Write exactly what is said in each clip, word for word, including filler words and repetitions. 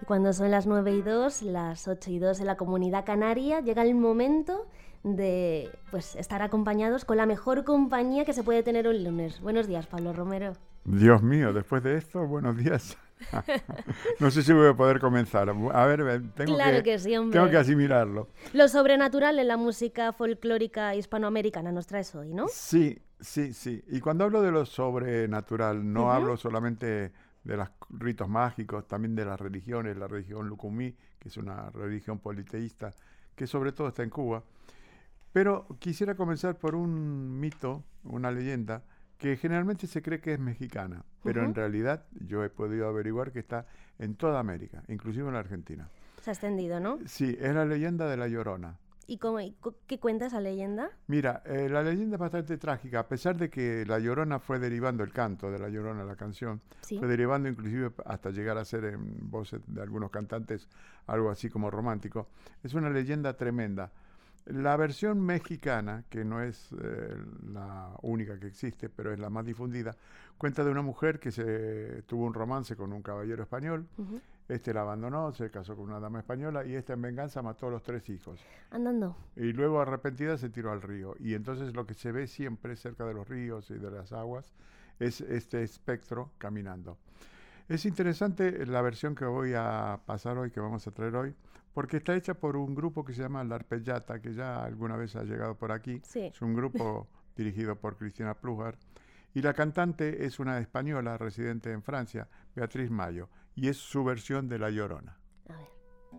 Cuando son las nueve y dos, las ocho y dos en la Comunidad Canaria, llega el momento de pues, estar acompañados con la mejor compañía que se puede tener un lunes. Buenos días, Pablo Romero. Dios mío, después de esto, buenos días. No sé si voy a poder comenzar. A ver, tengo, claro que, que sí, hombre. tengo que asimilarlo. Lo sobrenatural en la música folclórica hispanoamericana nos traes hoy, ¿no? Sí, sí, sí. Y cuando hablo de lo sobrenatural, no uh-huh. hablo solamente de los ritos mágicos, también de las religiones, la religión Lucumí, que es una religión politeísta, que sobre todo está en Cuba. Pero quisiera comenzar por un mito, una leyenda, que generalmente se cree que es mexicana, pero uh-huh. en realidad yo he podido averiguar que está en toda América, inclusive en la Argentina. Se ha extendido, ¿no? Sí, es la leyenda de La Llorona. ¿Y cómo, qué cuenta esa leyenda? Mira, eh, la leyenda es bastante trágica, a pesar de que La Llorona fue derivando, el canto de La Llorona, la canción, sí. fue derivando inclusive hasta llegar a ser en voces de algunos cantantes algo así como romántico. Es una leyenda tremenda. La versión mexicana, que no es eh, la única que existe, pero es la más difundida, cuenta de una mujer que se tuvo un romance con un caballero español. Uh-huh. Este la abandonó, se casó con una dama española y esta en venganza mató a los tres hijos. Andando. Y luego arrepentida se tiró al río. Y entonces lo que se ve siempre cerca de los ríos y de las aguas es este espectro caminando. Es interesante la versión que voy a pasar hoy, que vamos a traer hoy, porque está hecha por un grupo que se llama La Arpellata, que ya alguna vez ha llegado por aquí. Sí. Es un grupo dirigido por Cristina Plújar. Y la cantante es una española residente en Francia, Beatriz Mayo, y es su versión de La Llorona. A ver.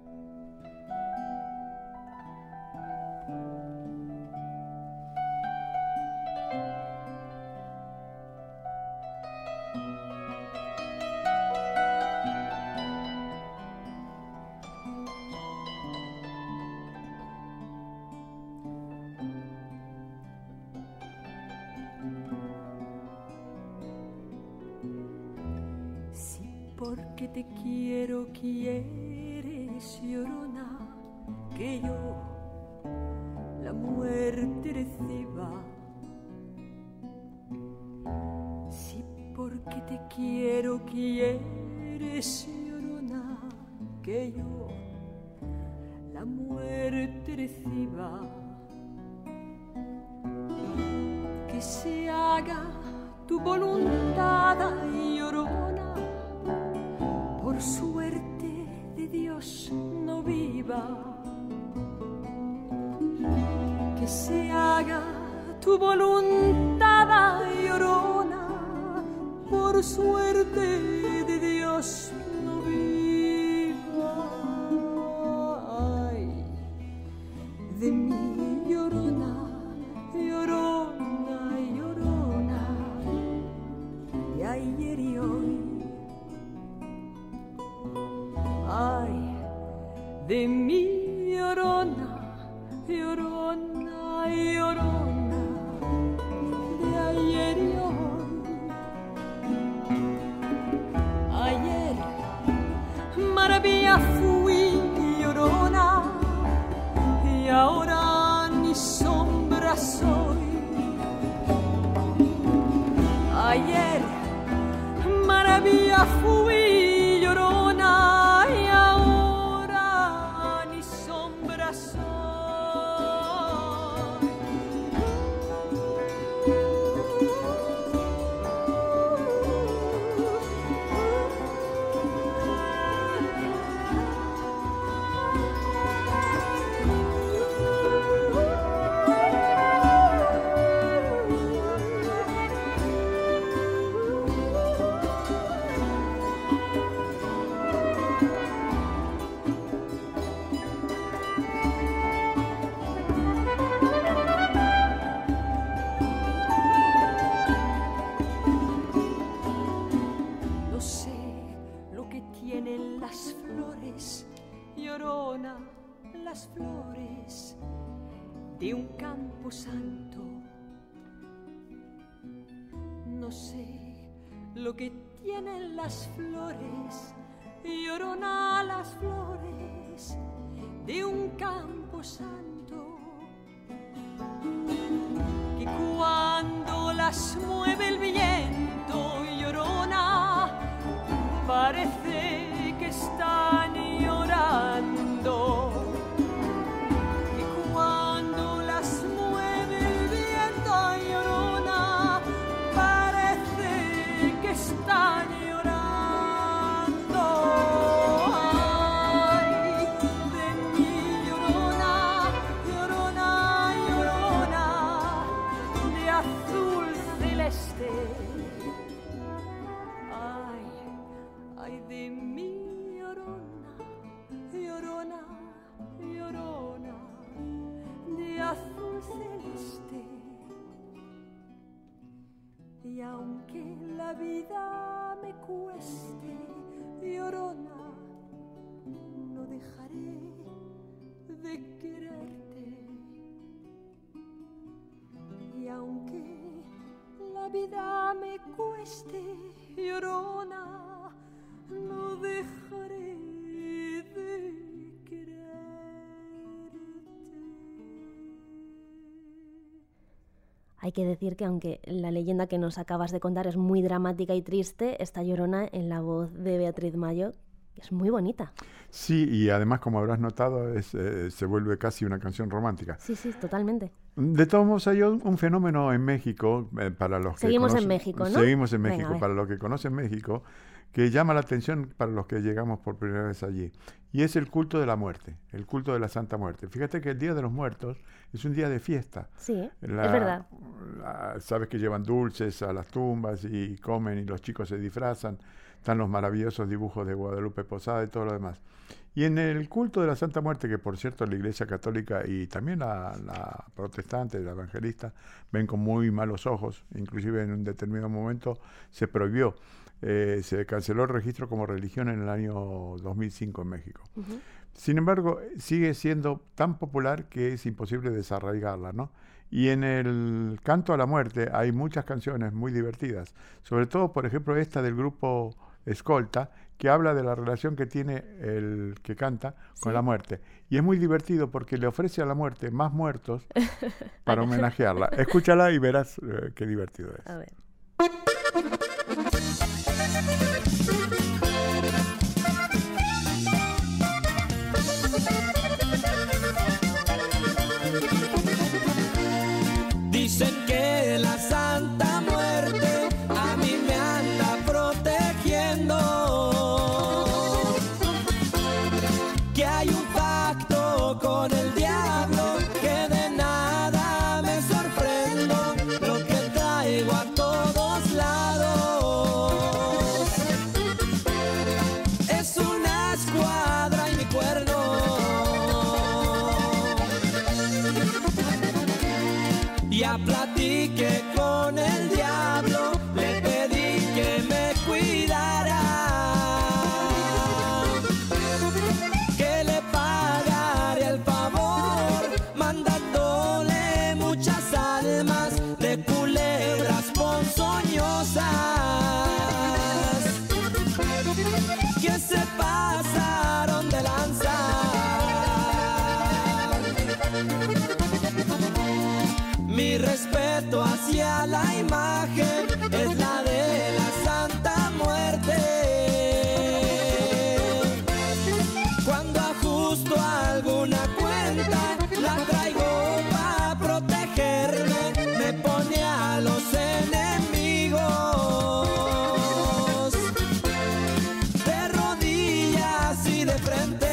Porque te quiero, quieres, llorona, que yo la muerte reciba. Si porque te quiero, quieres, llorona, que yo la muerte reciba. Que se haga tu voluntad, llorona, por suerte de Dios no viva. Que se haga tu voluntad, llorona, por suerte de Dios no viva. Ay, de mí, llorona, llorona, llorona, de ayer y hoy. Ay, de mí, llorona, llorona, llorona, de ayer y hoy. Ayer, maravilla fui, llorona, y ahora ni sombra soy. Ayer, maravilla fui, llorona, y ahora ni sombra soy. Las flores de un campo santo. No sé lo que tienen las flores, llorona, las flores de un campo santo, que cuando las mueve el viento, llorona, parece que están triste, llorona, no dejaré de quererte. Hay que decir que aunque la leyenda que nos acabas de contar es muy dramática y triste, esta Llorona en la voz de Beatriz Mayo es muy bonita. Sí, y además, como habrás notado, es, eh, se vuelve casi una canción romántica. Sí, sí, totalmente. De todos modos, hay un, un fenómeno en México, eh, para los que Seguimos conocen, en México, ¿no? Seguimos en México, Venga, para los que conocen México, que llama la atención para los que llegamos por primera vez allí. Y es el culto de la muerte, el culto de la Santa Muerte. Fíjate que el Día de los Muertos es un día de fiesta. Sí, la, es verdad. La, sabes que llevan dulces a las tumbas y comen y los chicos se disfrazan. Están los maravillosos dibujos de Guadalupe Posada y todo lo demás. Y en el culto de la Santa Muerte, que por cierto la Iglesia Católica y también la, la protestante, la evangelista, ven con muy malos ojos, inclusive en un determinado momento se prohibió, eh, se canceló el registro como religión en el año dos mil cinco en México. Uh-huh. Sin embargo, sigue siendo tan popular que es imposible desarraigarla, ¿no? Y en el canto a la muerte hay muchas canciones muy divertidas, sobre todo, por ejemplo, esta del grupo Escolta, que habla de la relación que tiene el que canta con sí. la muerte. Y es muy divertido porque le ofrece a la muerte más muertos para homenajearla. Escúchala y verás eh, qué divertido es. A ver. Dicen que la Santa Muerte a mí me anda protegiendo, que hay un pacto con el diablo, que de nada me sorprendo, lo que traigo a todos lados es una escuadra y mi cuerno. Ya platiqué con el diablo, le pedí que me cuidara, que le pagara el favor, mandándole muchas almas de culebras ponzoñosas que se pasaron de lanza. Mi respeto hacia la imagen es la de la Santa Muerte. Cuando ajusto alguna cuenta, la traigo para protegerme, me pone a los enemigos de rodillas y de frente.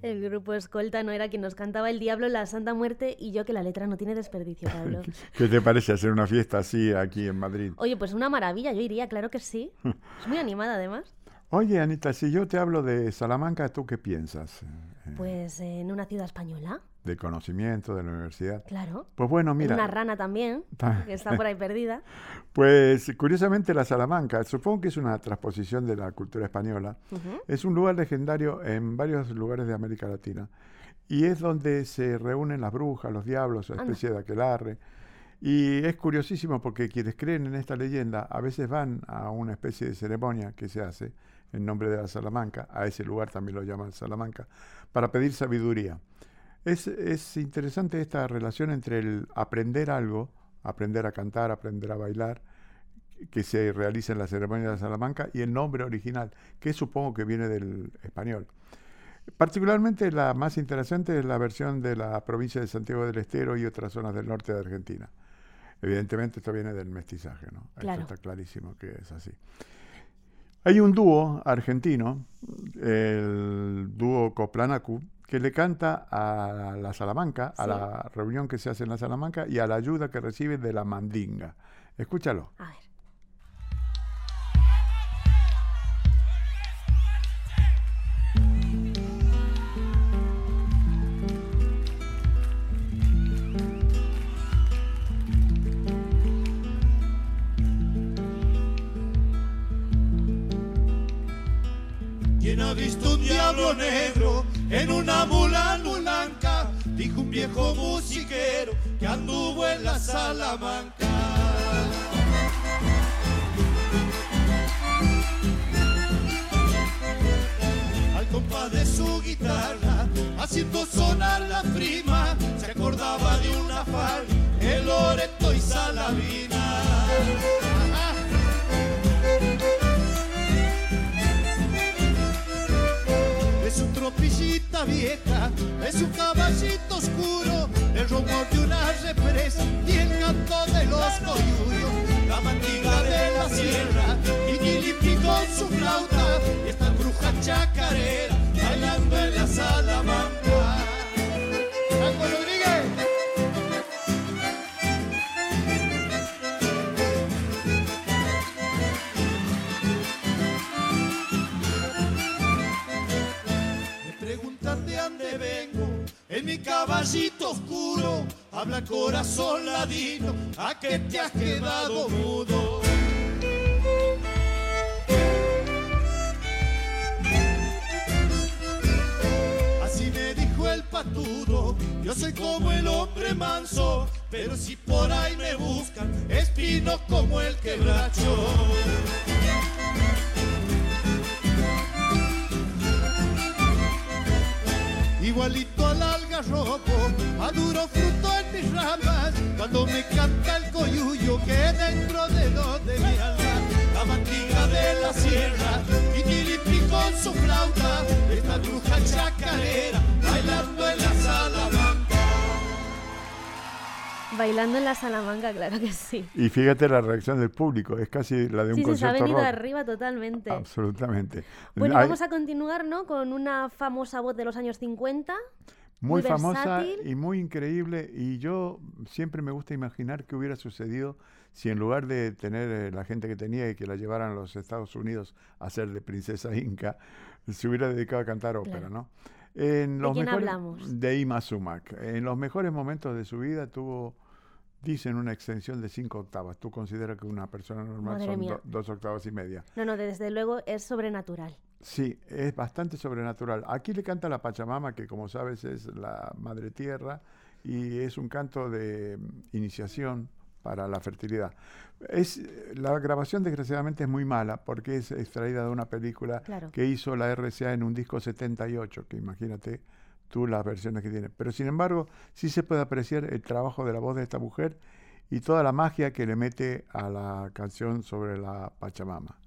El grupo escolta no era quien nos cantaba El Diablo, la Santa Muerte y yo, que la letra no tiene desperdicio, Pablo. ¿Qué te parece hacer una fiesta así aquí en Madrid? Oye, pues una maravilla, yo iría, claro que sí. Es muy animada, además. Oye, Anita, si yo te hablo de Salamanca, ¿tú qué piensas? Pues eh, en una ciudad española. De conocimiento, de la universidad. Claro. Pues bueno, mira. Una rana también, que está por ahí perdida. Pues curiosamente la Salamanca, supongo que es una transposición de la cultura española, uh-huh. Es un lugar legendario en varios lugares de América Latina y es donde se reúnen las brujas, los diablos, una especie de aquelarre. Y es curiosísimo porque quienes creen en esta leyenda a veces van a una especie de ceremonia que se hace en nombre de la Salamanca, a ese lugar también lo llaman Salamanca, para pedir sabiduría. Es, es interesante esta relación entre el aprender algo, aprender a cantar, aprender a bailar, que se realiza en la ceremonia de Salamanca, y el nombre original, que supongo que viene del español. Particularmente la más interesante es la versión de la provincia de Santiago del Estero y otras zonas del norte de Argentina. Evidentemente esto viene del mestizaje, ¿no? Claro. Esto está clarísimo que es así. Hay un dúo argentino, el dúo Coplanacu, que le canta a la Salamanca, sí. a la reunión que se hace en la Salamanca y a la ayuda que recibe de la Mandinga. Escúchalo. A ver. ¿Quién ha visto un diablo negro en una mula blanca? Dijo un viejo musiquero que anduvo en la Salamanca. Al compás de su guitarra, haciendo sonar la prima, se acordaba de una fal, el Loreto y Salavina. Es un tropillita vieja, es un caballito oscuro, el rumor de una represa y el canto de los coyuyos, la mandiga de la sierra y Gilipi con su flauta, y esta bruja chacarera bailando en la Salamanca. ¡Franco Rodríguez! De dónde vengo, en mi caballito oscuro, habla corazón ladino, ¿a qué te has quedado mudo? Así me dijo el patudo, yo soy como el hombre manso, pero si por ahí me buscan, espino como el quebracho. Igualito al algarrobo, maduro fruto en mis ramas, cuando me canta el coyuyo que dentro de donde mi alma, la mandiga de la sierra y Gilipi con su flauta, esta bruja chacarera bailando en la Salamanca. Bailando en la Salamanca, claro que sí. Y fíjate la reacción del público, es casi la de un sí, concierto sí, se ha venido rock. arriba totalmente. Absolutamente. Bueno, Hay... vamos a continuar, ¿no? Con una famosa voz de los años cincuenta. Muy, muy famosa versátil. Y muy increíble. Y yo siempre me gusta imaginar qué hubiera sucedido si en lugar de tener eh, la gente que tenía y que la llevaran a los Estados Unidos a ser de princesa inca, se hubiera dedicado a cantar ópera, claro. ¿no? En los ¿De quién mejores, hablamos? De Ima Sumac. En los mejores momentos de su vida tuvo, dicen, una extensión de cinco octavas. ¿Tú consideras que una persona normal Madre son mía. do, dos octavas y media? No, no, desde luego es sobrenatural. Sí, es bastante sobrenatural. Aquí le canta la Pachamama, que como sabes es la madre tierra, y es un canto de iniciación para la fertilidad. Es, la grabación desgraciadamente es muy mala porque es extraída de una película claro. que hizo la R C A en un disco setenta y ocho, que imagínate tú las versiones que tiene. Pero sin embargo, sí se puede apreciar el trabajo de la voz de esta mujer y toda la magia que le mete a la canción sobre la Pachamama.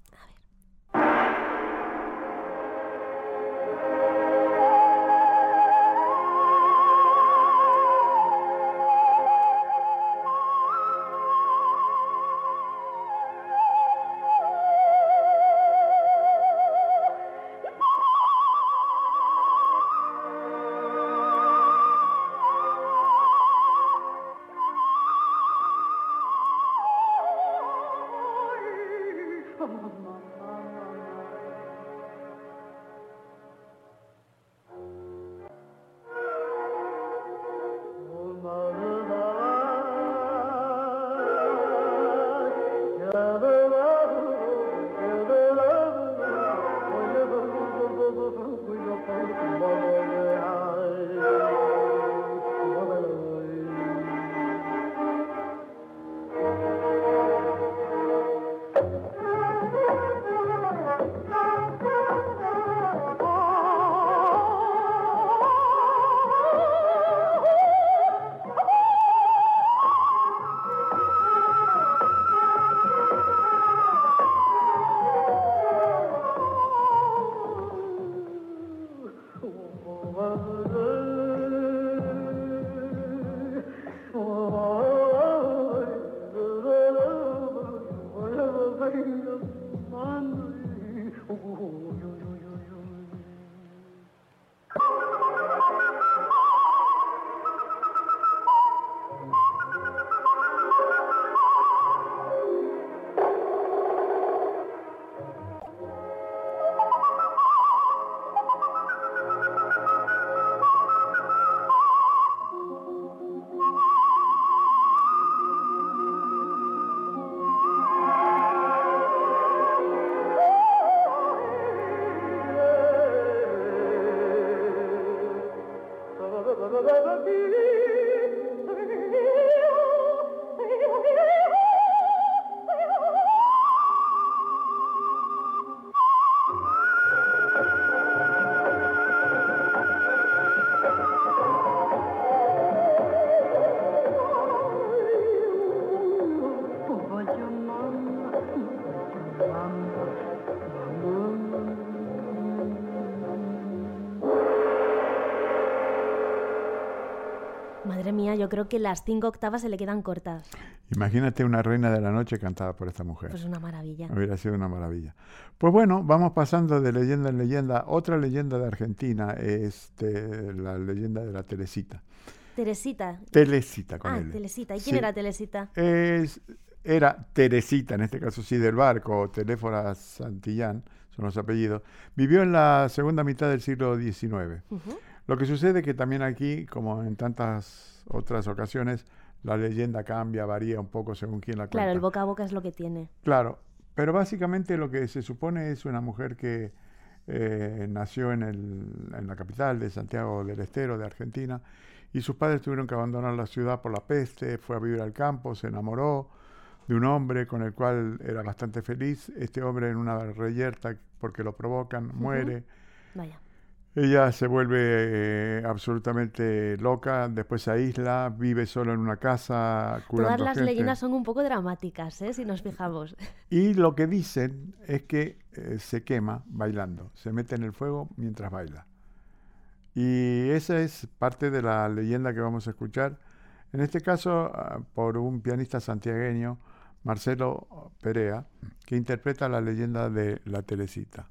Madre mía, yo creo que las cinco octavas se le quedan cortas. Imagínate una reina de la noche cantada por esta mujer. Pues una maravilla. Hubiera sido una maravilla. Pues bueno, vamos pasando de leyenda en leyenda. Otra leyenda de Argentina es de la leyenda de la Teresita. Teresita. Teresita con Ah, L. Teresita. ¿Y quién Sí. era Teresita? Es, era Teresita, en este caso sí, del Barco, Teléfora Santillán, son los apellidos. Vivió en la segunda mitad del siglo diecinueve. Uh-huh. Lo que sucede es que también aquí, como en tantas otras ocasiones, la leyenda cambia, varía un poco según quién la cuenta. Claro, el boca a boca es lo que tiene. Claro, pero básicamente lo que se supone es una mujer que eh, nació en, el, en la capital de Santiago del Estero, de Argentina, y sus padres tuvieron que abandonar la ciudad por la peste, fue a vivir al campo, se enamoró de un hombre con el cual era bastante feliz. Este hombre en una reyerta, porque lo provocan, uh-huh. muere. Vaya. Ella se vuelve eh, absolutamente loca, después se aísla, vive solo en una casa curando Todas las gente. leyendas son un poco dramáticas, ¿eh? Si nos fijamos. Y lo que dicen es que eh, se quema bailando, se mete en el fuego mientras baila. Y esa es parte de la leyenda que vamos a escuchar, en este caso uh, por un pianista santiagueño, Marcelo Perea, que interpreta la leyenda de la Teresita.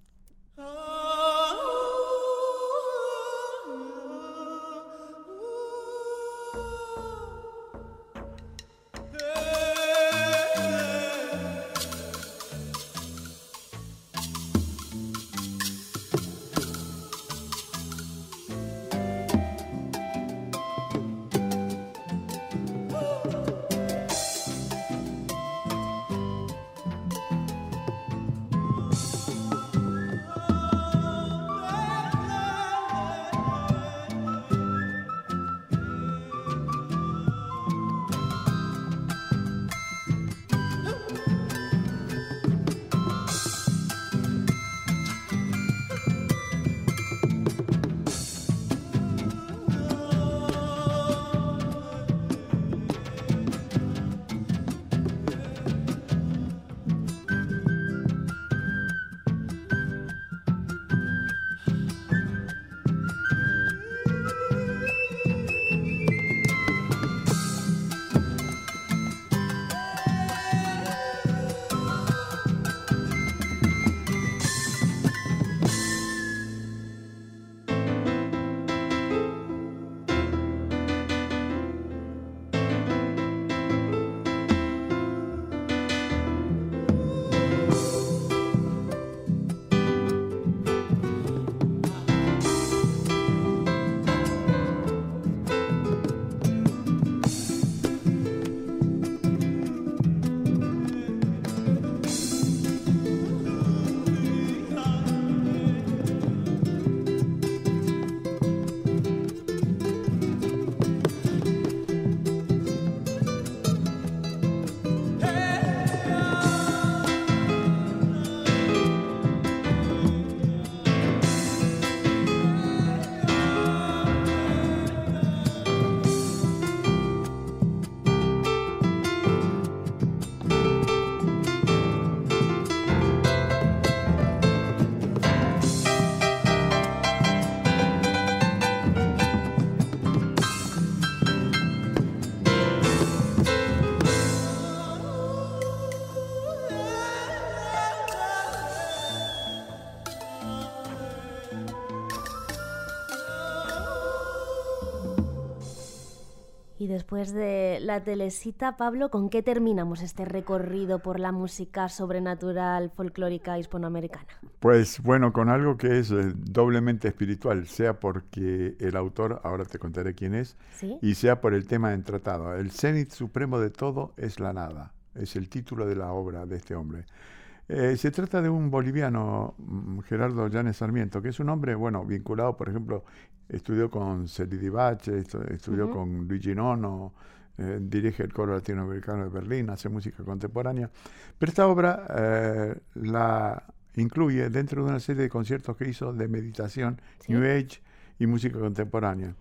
Y después de la Teresita, Pablo, ¿con qué terminamos este recorrido por la música sobrenatural folclórica hispanoamericana? Pues bueno, con algo que es eh, doblemente espiritual, sea porque el autor, ahora te contaré quién es, ¿Sí? y sea por el tema en tratado. El cenit supremo de todo es la nada, es el título de la obra de este hombre. Eh, se trata de un boliviano, Gerardo Llanes Sarmiento, que es un hombre, bueno, vinculado, por ejemplo, estudió con Celidi Bache, estudió uh-huh. con Luigi Nono, eh, dirige el coro latinoamericano de Berlín, hace música contemporánea. Pero esta obra eh, la incluye dentro de una serie de conciertos que hizo de meditación, ¿sí? New Age y música contemporánea.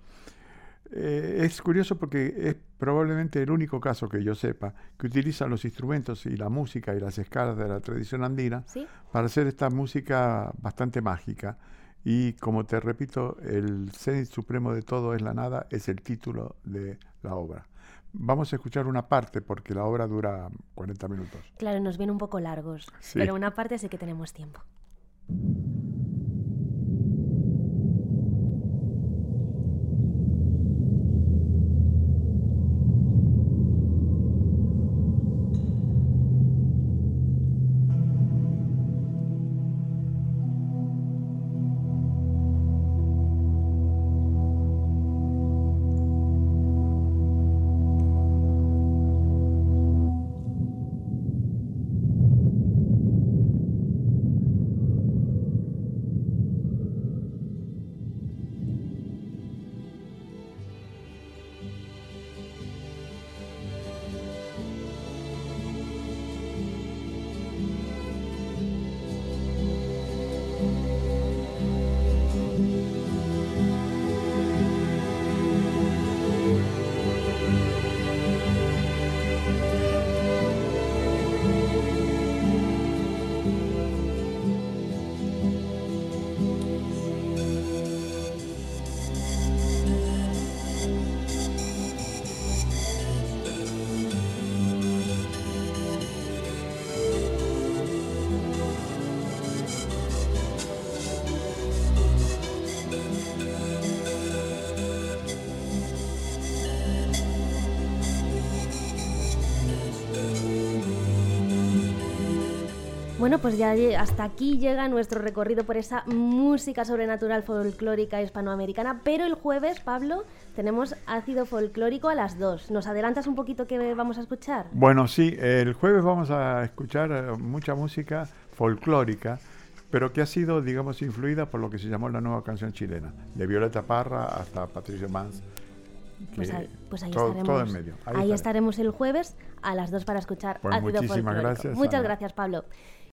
Eh, es curioso porque es probablemente el único caso que yo sepa que utiliza los instrumentos y la música y las escalas de la tradición andina, ¿sí? Para hacer esta música bastante mágica. Y como te repito, el cenit supremo de todo es la nada, es el título de la obra. Vamos a escuchar una parte porque la obra dura cuarenta minutos. Claro, nos viene un poco largos, sí. Pero una parte sí que tenemos tiempo. Bueno, pues ya hasta aquí llega nuestro recorrido por esa música sobrenatural folclórica hispanoamericana, pero el jueves, Pablo, tenemos ácido folclórico a las dos. ¿Nos adelantas un poquito qué vamos a escuchar? Bueno, sí, el jueves vamos a escuchar mucha música folclórica, pero que ha sido, digamos, influida por lo que se llamó la nueva canción chilena, de Violeta Parra hasta Patricio Mans. Pues ahí, pues ahí todo, estaremos, todo en medio. Ahí, ahí estaremos el jueves a las dos para escuchar pues ácido muchísimas folclórico. Gracias, Muchas Ana. gracias, Pablo.